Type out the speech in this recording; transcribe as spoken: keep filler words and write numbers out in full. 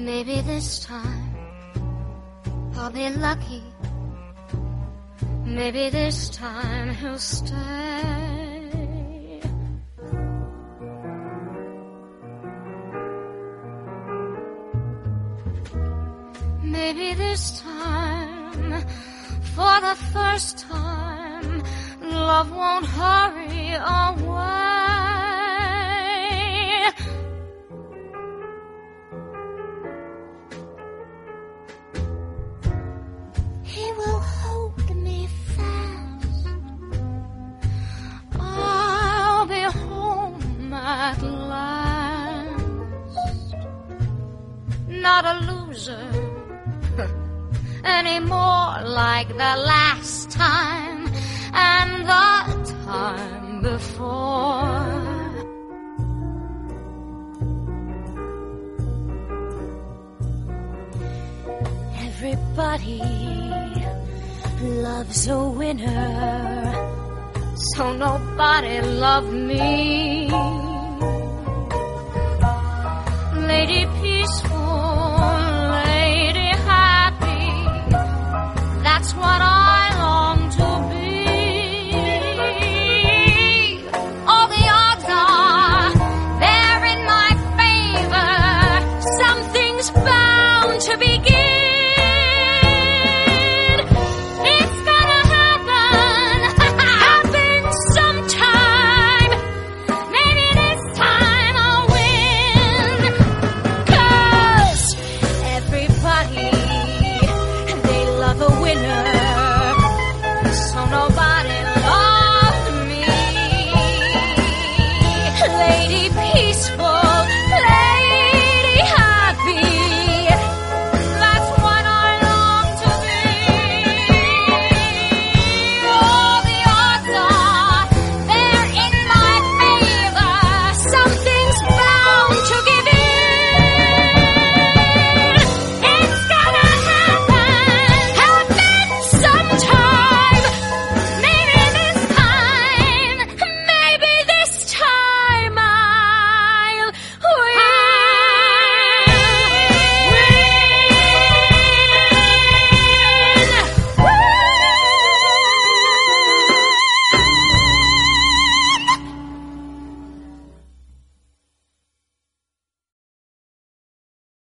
Maybe this time I'll be lucky. Maybe this time he'll stay. Maybe this time, for the first time, love won't hurry away. He will hold me fast. I'll be home at last. Not a loser anymore like the last time and the time before. Everybody loves a winner, so nobody loved me. Lady